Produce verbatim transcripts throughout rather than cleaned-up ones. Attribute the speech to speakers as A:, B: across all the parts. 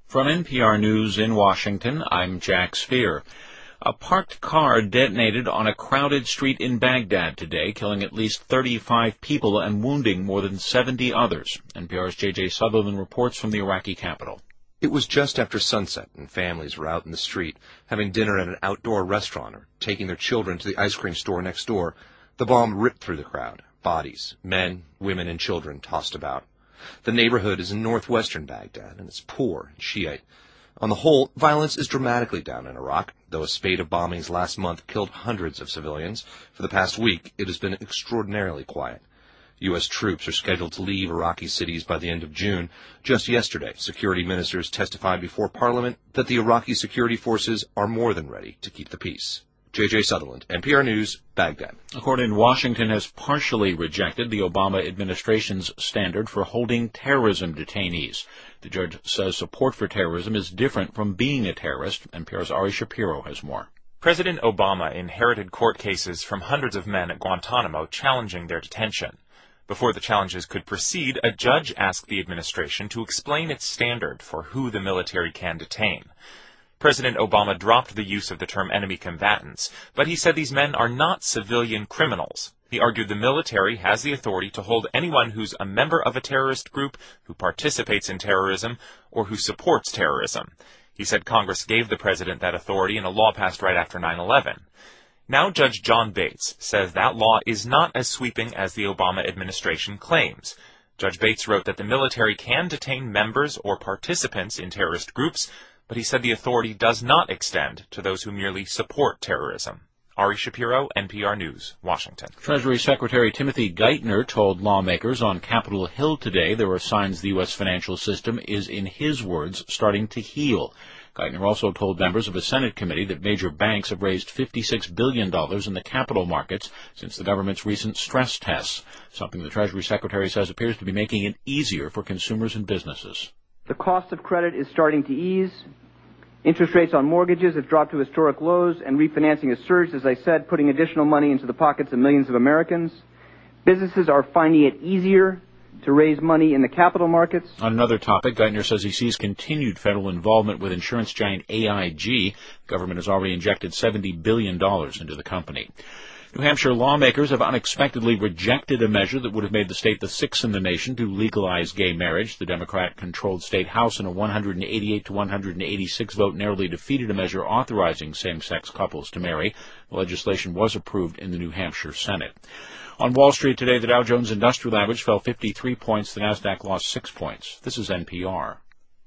A: From N P R News in Washington, I'm Jack Speer. A parked car detonated on a crowded street in Baghdad today, killing at least thirty-five people and wounding more than seventy others. N P R's J J Sutherland reports from the Iraqi capital.
B: It was just after sunset, and families were out in the street, having dinner at an outdoor restaurant or taking their children to the ice cream store next door. The bomb ripped through the crowd. Bodies, men, women, and children tossed about. The neighborhood is in northwestern Baghdad, and it's poor and Shiite. On the whole, violence is dramatically down in Iraq. Though a spate of bombings last month killed hundreds of civilians, for the past week it has been extraordinarily quiet. U S troops are scheduled to leave Iraqi cities by the end of June. Just yesterday, security ministers testified before Parliament that the Iraqi security forces are more than ready to keep the peace. J J Sutherland, N P R News, Baghdad.
A: A court in Washington has partially rejected the Obama administration's standard for holding terrorism detainees. The judge says support for terrorism is different from being a terrorist. N P R's Ari Shapiro has more.
C: President Obama inherited court cases from hundreds of men at Guantanamo challenging their detention. Before the challenges could proceed, a judge asked the administration to explain its standard for who the military can detain. President Obama dropped the use of the term enemy combatants, but he said these men are not civilian criminals. He argued the military has the authority to hold anyone who's a member of a terrorist group, who participates in terrorism, or who supports terrorism. He said Congress gave the president that authority in a law passed right after nine eleven. Now Judge John Bates says that law is not as sweeping as the Obama administration claims. Judge Bates wrote that the military can detain members or participants in terrorist groups, but he said the authority does not extend to those who merely support terrorism. Ari Shapiro, N P R News, Washington.
A: Treasury Secretary Timothy Geithner told lawmakers on Capitol Hill today there are signs the U S financial system is, in his words, starting to heal. Geithner also told members of a Senate committee that major banks have raised fifty-six billion dollars in the capital markets since the government's recent stress tests, something the Treasury Secretary says appears to be making it easier for consumers and businesses.
D: The cost of credit is starting to ease. Interest rates on mortgages have dropped to historic lows, and refinancing has surged, as I said, putting additional money into the pockets of millions of Americans. Businesses are finding it easier to raise money in the capital markets.
A: On another topic, Geithner says he sees continued federal involvement with insurance giant A I G. The government has already injected seventy billion dollars into the company. New Hampshire lawmakers have unexpectedly rejected a measure that would have made the state the sixth in the nation to legalize gay marriage. The Democrat-controlled state House in a one hundred eighty-eight to one hundred eighty-six vote narrowly defeated a measure authorizing same-sex couples to marry. The legislation was approved in the New Hampshire Senate. On Wall Street today, the Dow Jones Industrial Average fell fifty-three points. The Nasdaq lost six points. This is N P R.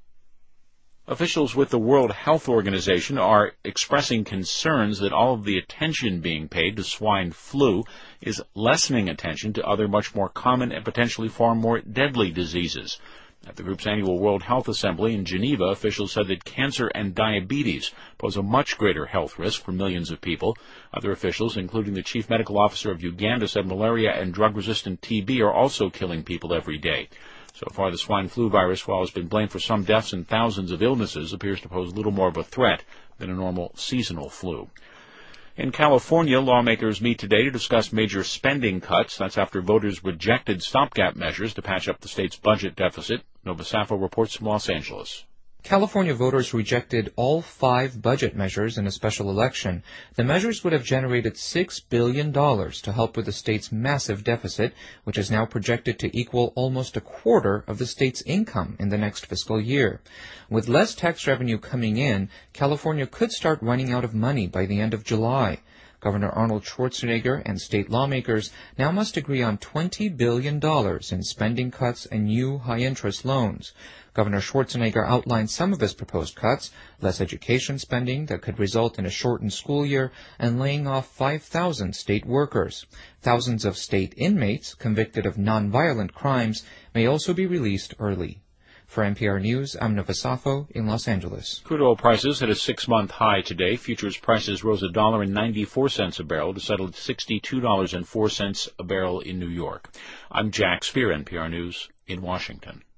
A: Officials with the World Health Organization are expressing concerns that all of the attention being paid to swine flu is lessening attention to other much more common and potentially far more deadly diseases. At the group's annual World Health Assembly in Geneva, officials said that cancer and diabetes pose a much greater health risk for millions of people. Other officials, including the chief medical officer of Uganda, said malaria and drug-resistant T B are also killing people every day. So far, the swine flu virus, while it's been blamed for some deaths and thousands of illnesses, appears to pose little more of a threat than a normal seasonal flu. In California, lawmakers meet today to discuss major spending cuts. That's after voters rejected stopgap measures to patch up the state's budget deficit. Nova Safo reports from Los Angeles.
E: California voters rejected all five budget measures in a special election. The measures would have generated six billion dollars to help with the state's massive deficit, which is now projected to equal almost a quarter of the state's income in the next fiscal year. With less tax revenue coming in, California could start running out of money by the end of July. Governor Arnold Schwarzenegger and state lawmakers now must agree on twenty billion dollars in spending cuts and new high-interest loans. Governor Schwarzenegger outlined some of his proposed cuts: less education spending that could result in a shortened school year and laying off five thousand state workers. Thousands of state inmates convicted of nonviolent crimes may also be released early. For N P R News, I'm Nova Safo in Los Angeles.
A: Crude oil prices hit a six-month high today. Futures prices rose one dollar and ninety-four cents a barrel to settle at sixty-two dollars and four cents a barrel in New York. I'm Jack Speer, N P R News in Washington.